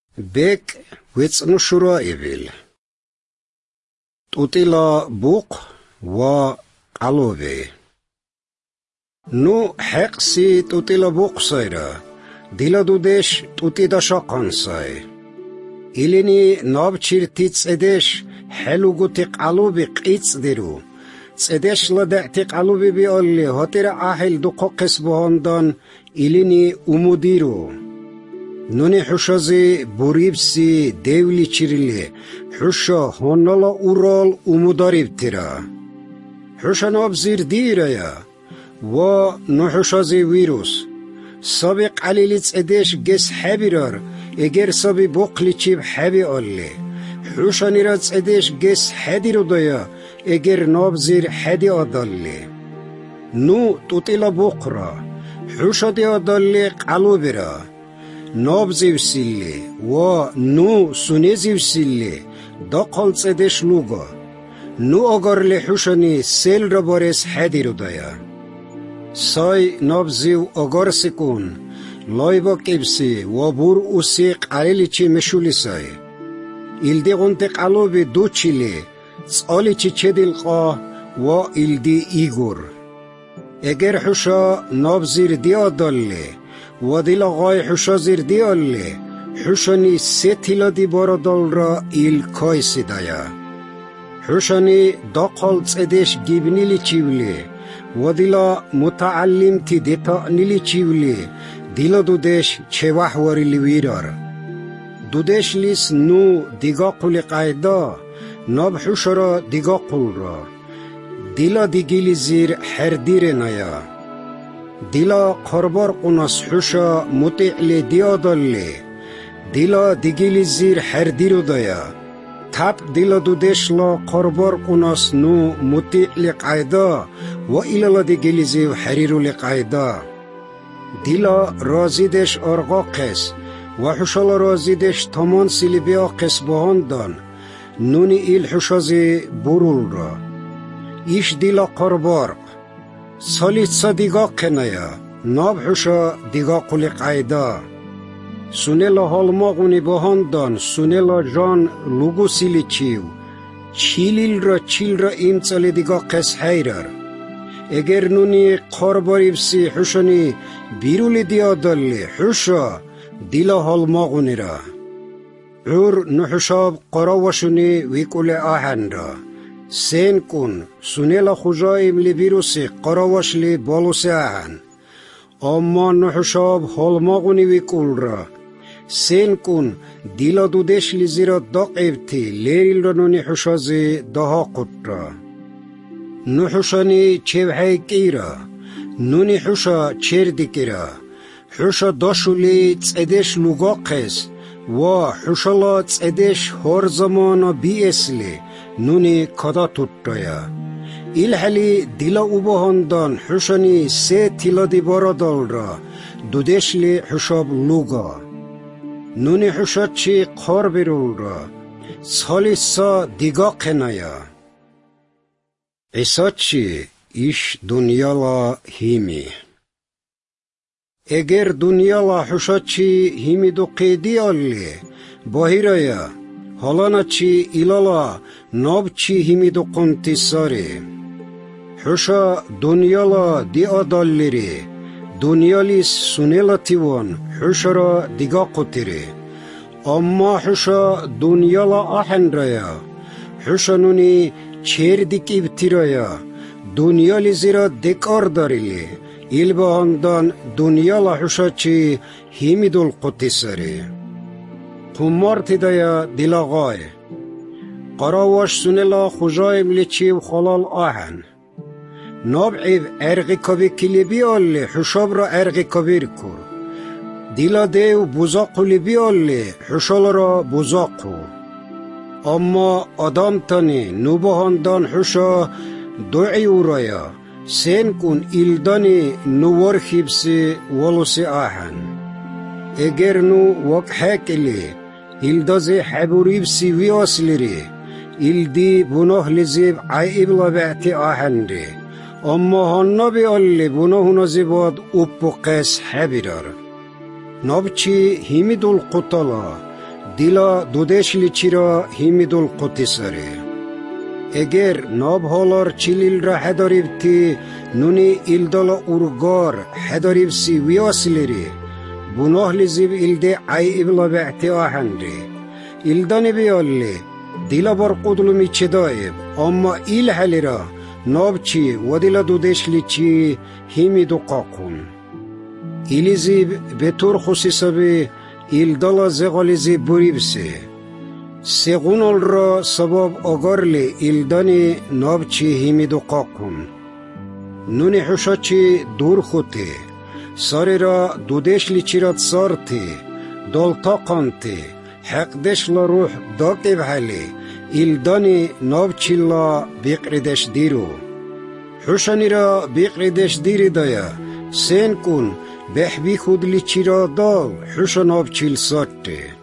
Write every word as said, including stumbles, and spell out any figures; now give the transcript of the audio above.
بك ويتنشرا إبل تطيلا بوق وقلوبي نو حقسي تطيلا بوق صيرا ديلا دودش تطيدا شاقان صاي إليني نابچير تيتس إدش حلو قوتي قلوبي قيتس ديرو تسدش لدعتي قلوبي بيقولي هترى أحل دو قوقس بهندان إليني أموديرو نوني حشازي بوريبسي ديولي چيرلي حشا هنالا أورال أموداريب ترى حشا نابزير ديريا و نحشازي ويروس سابق عليلي تسدش جس حبيرار اگر سابي بوقلي چيب حبي أولي حشا نيرا تسدش جس حديرو دايا اگر نابزير حدي أدالي نو تطيلا بقرا حشا دي أدالي قلوبرا نابزيو سيلي و نو سونيزيو سيلي داقل تسدش لوغا نو اگر لحشاني سيل ربارس حدي رو دايا ساي نابزيو اگر سكون لايبا كيبسي و بور اوسي قريلي چي مشولي ساي إلدي غنتي قلوبي دو چيلي سالي چي چه دلقا و إلدي إيغور اگر حشا نابزير دي آدالي و دل آغای حشا زیر دی آلی حشانی سه تیلا دی بارادال را ایل کایسی دایا حشانی داقال تسدش گیبنیلی چیولی و دلا متعلم تی دیتا نیلی چیولی دلا دودش چه وحواری لیویرار دودش لیس نو دیگا قولی قایدا ناب حشا را دیگا قول را دلا دیگیلی زیر هر دیر نایا دلا قربار قناس حشا مطيع لي ديادالي دلا ديجيلي زير حرديرو دايا تاب دلا دودش لا قربار قناس نو مطيع لقايدا وإلا لا ديجيلي زيو حريرو لقايدا دلا رازيدش أرغاقس وحشا لا رازيدش تمان سيلي بياقس بهاندان نوني إيل حشازي برول را إيش دلا قربار ساليتسا ديغا قنايا ناب حشا ديغا قولي قايدا سونيلا هالماغوني بهاندان سونيلا جان لوغو سيلي چيو چيليل را چيل را امتالي ديغا قس حيرار اگر نوني قارباري بسي حشاني بيرولي ديادالي حشا ديلا هالماغوني را عور نحشاب قراوشوني ويكولي آهن را سين كون سونيلا خجايم لبيروسي قراوش لي بالوسي آهن اما نحشاب هالماغوني ويكول را سين كون ديلا دودش لزيرا داقيبتي ليريل رانوني حشازي دها قد را نحشاني چوحي كيرا نوني حشا چردي كيرا حشا داشو لي تسدش لوغاقس و حشالا تسدش هر زمانا بيسلي نوني كدا توتايا إلحلي ديلا اوباهاندان حشاني سي تيلا دي بارادال را دودش لي حشاب لوغا نوني حشاتشي قار برول را سالي سا ديغا قنايا عيساتشي إش دنيالا هيمي اگر دنيالا حشاتشي هيمي دو قيدي آلي باهيرايا هالانا چي إلالا ناب چي هيمي دو قنتي ساري حشا دنيالا دي آداليري دنياليس سونيلا تيوان حشا را ديغا قطيري اما حشا دنيالا آحن رايا حشا نوني چير ديك ابترايا دنيالي زيرا ديكار داريلي إلباهاندان دنيالا حشا چي هيمي دول قطي ساري قمار تدايا دلاغاي قراواش سونيلا خجايم لچيو خلال آهن نابعيب ارغي كبي كليبي آلي حشاب را ارغي كبير كور ديلا ديو بوزاقو لبي آلي حشال را بوزاقو اما آدم تاني نوبهاندان حشا دوعي ورايا سين كون إلداني نوار خيبسي ولوسي آهن اگر نو وق حاكلي إلدازي حبوريبسي وياسلري إلدي بناه لزيب عائب لبعتي آهن ري اما هانا بي آلي بناه نزيباد اوپو قس حبيرار نابچي هيمي دول قطالا дила дудешличира химидул қутисаре. эгер набҳолар чилилра хедарибти нуни илдала ургар хедарибси виаслири буноҳлизиб илде айибла беъти аҳанри илдани биалли дила бар қудлуми чедаиб амма ил хелира набчи ва дила дудешличи химиду қақун илизиб бетур хусисаби илдала зеғализиб бурибси سیغونالرا سباب آگارلی ایلدانی نابچی هیمیدو قاقون نونی حشاچی دور خوتی ساری را دودشلی چیرات سارتی دالتا قانتی حقدش لا روح داقیب حالی ایلدانی نابچی لا بیقریدش دیرو حشانی را بیقریدش دیری دایا سین کن بحبی خودلی چیرا دال حشا نابچیل سارتی